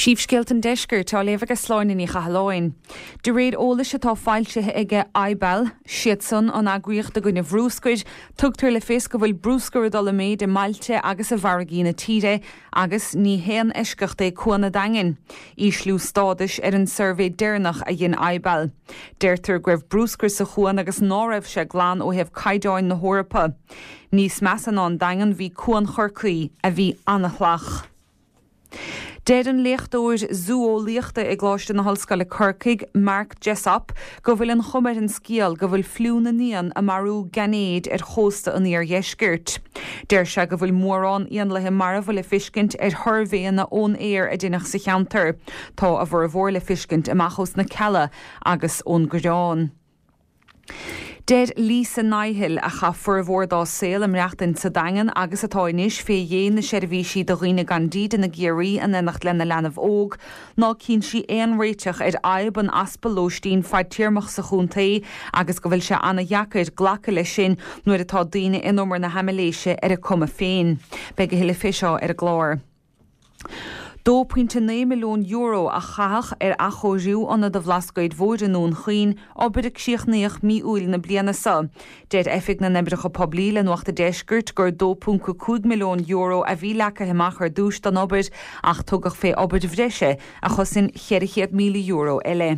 Príomhscéalt an deisceir tá léamh agus sláinna í chahalláin. De réad ólas atá fáilte ige aibal, siad san an agriíocht a gine bhrúscuid, tugtar le fés go bhfuil brúscar dul méid i Mailte agus a bharagína tíre agus ní héan iscecht é cuana dain. Íslú stádais an survé déirnach a dhéon aibal. Deirtar greibh brúscar sa chuan agus náibh se glán ó hebh caiideáin na hórappa. Níos meas an dain bhí cuan chorcaí a bhí annachlach. Dead an leachtóir zoolíochta ag gláiste na hallscoile Corcaig, Mark Jessup, go bhfuil an chumed an scíal go bhfuil fliúna níon a marú ganéad ar chósta an íar dheiscirt. Deir se go bhfuil mórrán íon lethe mar bhfuil le fiscint ar thurvéan na ón éir a dínach sa cheantar, tá a bhar bhór le fiscint amachos na cella agus ón gráin. Dead Lisa Nihil a cha furhór dá saoil am reachtain sa dagan agus atáinis fé dhéana na seirbhísí do riine gandíd in na géirí an ennacht lena lenamh óg, ná cín si éon réiteach ar aib an aspalóistín feid tíirmach sa chúntaí agus go bhfuil se anna jacaid ghlacha lei sin nuair atá daoine inómar na hamiléise ar a cuma féin. Beige hiile fisio ar a glár. €2.9 milliún a chaach ar achóisiú anna do bhlascaid mhóireanún chuoin obair síochnaíoch míúil na bliana sa. Dead effig na nebricha poblí le nuachta deisgirt gur €2.2 milliún a bhí lecha himach ar dús don obair ach tugach fé obair bhreise a chusin €60 milliún eile.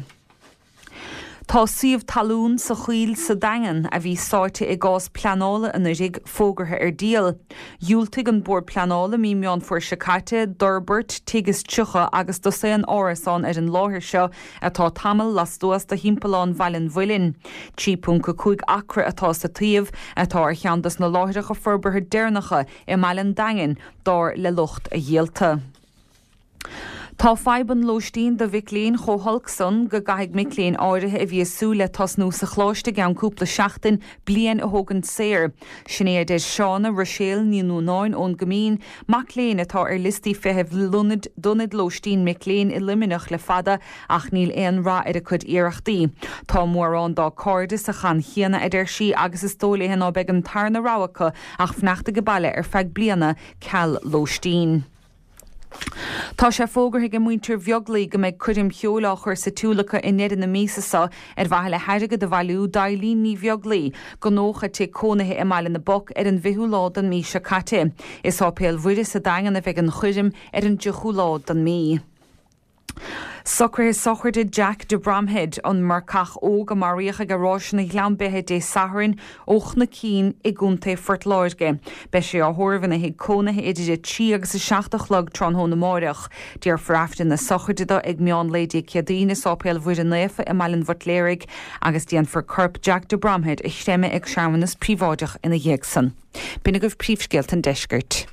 Tá siomh talún sa chuil sa dagan a bhí sáte i gás pleanála in rig fógartha ar díal. Dúiltigh an bord pleanála mí meán fuair sicáte, Durbert, Tigas Tucha agus do sé an árasán ar an láthir seo atá tamil las duas de himpeláin bhailin bhuilin. 3.2 acra atá sa taobh atá ar cheandas na láthiricha forbartha déirnacha i mailen dagan dar le lucht a dhéalta. Tá feiban lóistín do bhicléin chomhalcson go gaithg micléin áirithe a bhí súla tasnú sa chláiste gan cúpla seachtain blian a thugann séir. Sinnéad é Seána Rochelle níú 9 ón gomín, macléin atá ar listí feheh donid lóistín micléin I liminach le fada ach níl éon rá ar a chud iarachtaí. Tá mórrán dá cordis a chan chiana idir si agus is tólathe ná beag an tarna ráhacha ach fneachta go baile ar feag bliana ceall lóistín. Tá sé fógartha go muintir bheaglaí go méid cuidim cheola chuir sa túlacha in neidir na mísasa ar bhaithe le heirige de bhailú dailín ní bheaglaí go nócha té cónathe I maiile na boc ar an bhithúlá don mí se caite. Is ápéal bhuiide sa dagan a bheith an chuidim ar an dúchúlá don mí. Sochirde Jack de Bramhead an marcach óg a maríocha go ráisina gleanbethe dé saharin óch na cín I gúnta fort láirge. Be sé á thorhanna hé cónathe idir tí agus 7 tronthó na máireach. Díar fraftain na sochirde ag meán léidí ceadína sápéal bhuiid an léfa I mailen bhotléirigh agus dían for corp Jack de Bramhead I chtéime ag seamannas príomháideach ina dhéagsan. Bina goh príomhscéalt an deiscirt.